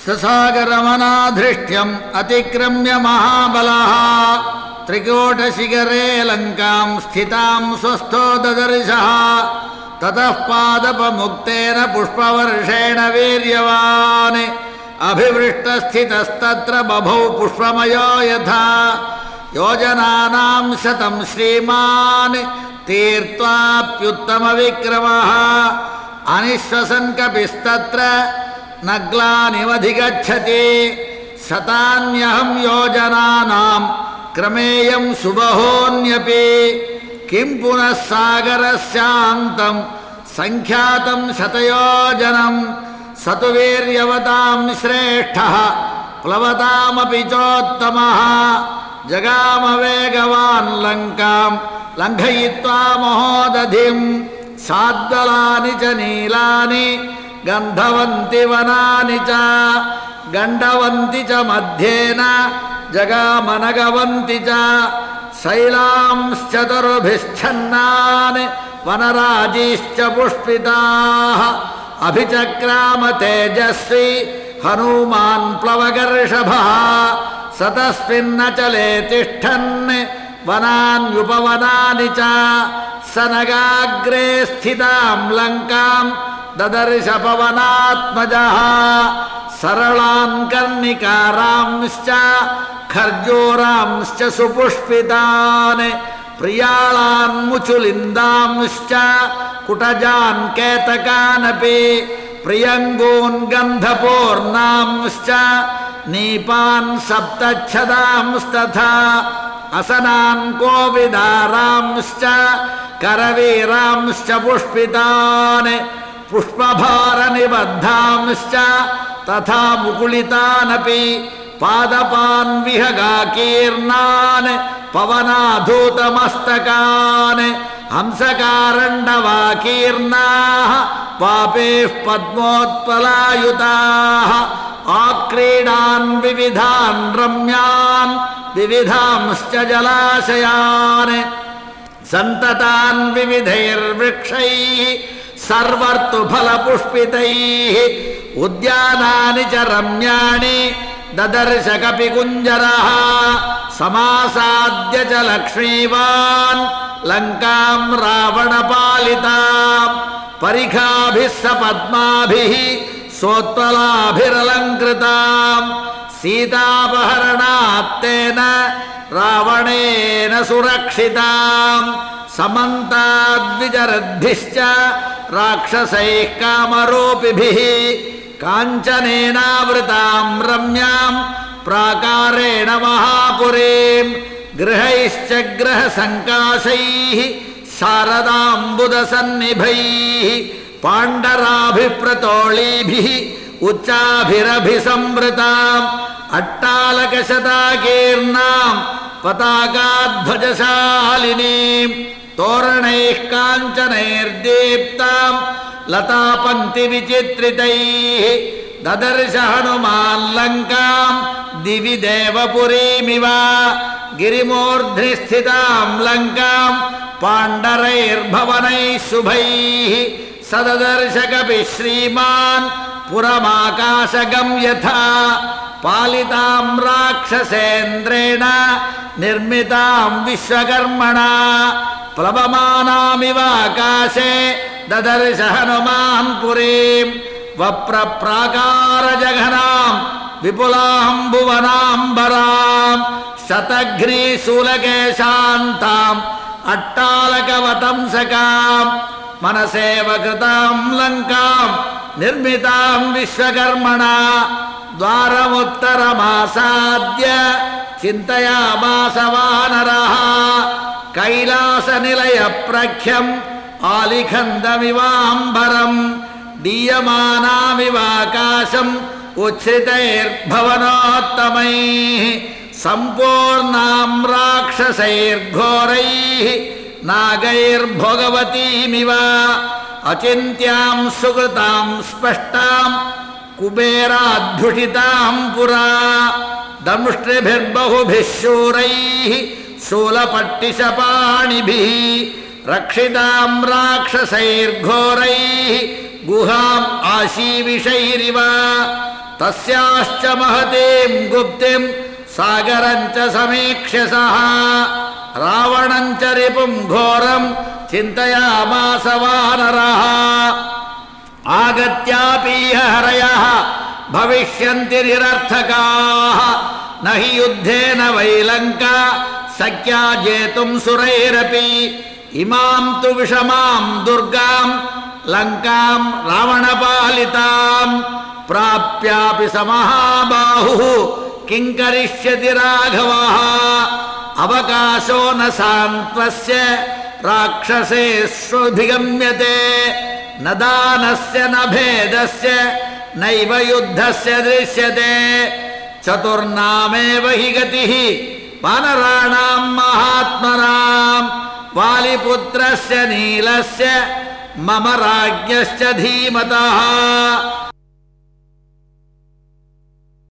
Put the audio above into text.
ससागरमनाधृष्ट्यम् अतिक्रम्य महाबलः त्रिकोटशिखरे लङ्कां स्थितां स्वस्थो ददर्शः ततः पादपमुक्तेन पुष्पवर्षेण वीर्यवान् अभिवृष्टस्थितस्तत्र बभौ पुष्पमयो यथा योजनानां शतं श्रीमान् तीर्त्वाप्युत्तमविक्रमः अनिश्वसन् कपिस्तत्र नग्लानिमधिगच्छति शतान्यहं योजनानां क्रमेयं सुबहोऽन्यपि किं पुनः सागरस्यान्तं संख्यातं शतयोजनं स तु वीर्यवतां श्रेष्ठः प्लवतामपि चोत्तमः जगाम वेगवान् लङ्कां लङ्घयित्वा महोदधिं साद्दलानि च नीलानि गन्धवन्ति वनानि च गण्डवन्ति च मध्येन जगामनगवन्ति च शैलांश्चतुर्भिश्छन्नान् वनराजीश्च पुष्पिताः अभिचक्राम तेजस्वी हनूमान् प्लवगर्षभः स तस्मिन्नचले तिष्ठन् वनान्युपवनानि च स नगाग्रे स्थितां लङ्कां ददर्श पवनात्मजः सरलान् कर्णिकारांश्च खर्जूरांश्च सुपुष्पितान् प्रियाळान् मुचुलिन्दांश्च कुटजान् केतकानपि प्रियङ्गून् गन्धपूर्णांश्च नीपान् सप्तच्छदांस्तथा असनान् कोविदारांश्च करवीरांश्च पुष्पितान् पुष्पभारनिबद्धांश्च तथा मुकुलितानपि पादपान् विहगाकीर्णान् पवनाधूतमस्तकान् हंसकारण्डवाकीर्णाः पापेः पद्मोत्पलायुताः आक्रीडान् विविधान् रम्यान् विविधांश्च जलाशयान् सन्ततान् विविधैर्वृक्षैः सर्वर्तुफलपुष्पितैः उद्यानानि च रम्याणि ददर्श कपिकुञ्जरः समासाद्य च लक्ष्मीवान् लङ्कां रावणपालितां परिखाभिः सपद्माभिः सोत्पलाभिरलङ्कृतां सीतापहरणात्तेन रावणेन सुरक्षितां समन्ताद्विजरद्भिश्च राक्षसैः कामरूपिभिः काञ्चनेनावृतां रम्यां प्राकारेण महापुरीं गृहैश्च ग्रहसङ्काशैः शारदाम्बुदसन्निभैः पाण्डराभिप्रतोळीभिः उच्चाभिरभिसंवृताम् अट्टालकशताकीर्णां पताकाध्वजशालिनीं तोरणैः काञ्चनैर्दीप्तां लतापङ्क्तिविचित्रितैः ददर्श हनुमान् लङ्कां दिवि देवपुरीमिव गिरिमूर्ध्नि स्थितां लङ्कां पाण्डरैर्भवनैः शुभैः स ददर्श कपिः श्रीमान् पुरमाकाशगं यथा पालितां राक्षसेन्द्रेण निर्मितां विश्वकर्मणा प्लवमानामिव आकाशे ददर्श हनुमान् पुरीं वप्रप्राकारजघनां विपुलां भुवनाम्बरां शतघ्नीशूलकेशान्ताम् अट्टालकवतंसकां मनसेव कृतां लङ्कां निर्मितां विश्वकर्मणा द्वारमुत्तरमासाद्य चिन्तयामास वानरः कैलासनिलयप्रख्यम् आलिखन्दमिवाम्बरम् दीयमानामिवाकाशम् उच्छ्रितैर्भवनोत्तमैः सम्पूर्णां राक्षसैर्घोरैः नागैर्भोगवतीमिव अचिन्त्यां सुकृतां स्पष्टां कुबेराद्भुषितां पुरा दंष्ट्रिभिर्बहुभिः शूरैः शूलपट्टिशपाणिभिः रक्षितां राक्षसैर्घोरैः गुहाम् आशीविषैरिव तस्याश्च महतीं गुप्तिं सागरञ्च समीक्ष्य सः रावणञ्च रिपुं घोरं चिन्तयामास वानरः आगत्यापीह हरयः भविष्यन्ति निरर्थकाः न हि युद्धेन वै लङ्का शक्या जेतुं सुरैरपि इमां तु विषमां दुर्गां लङ्कां रावणपालितां प्राप्यापि स महाबाहुः किं करिष्यति राघवः अवकाशो न सान्त्वस्य राक्षसेष्वभिगम्यते न दानस्य न भेदस्य नैव युद्धस्य दृश्यते चतुर्नामेव हि गतिः वानराणां महात्मनां वालिपुत्रस्य नीलस्य मम राज्ञश्च धीमतः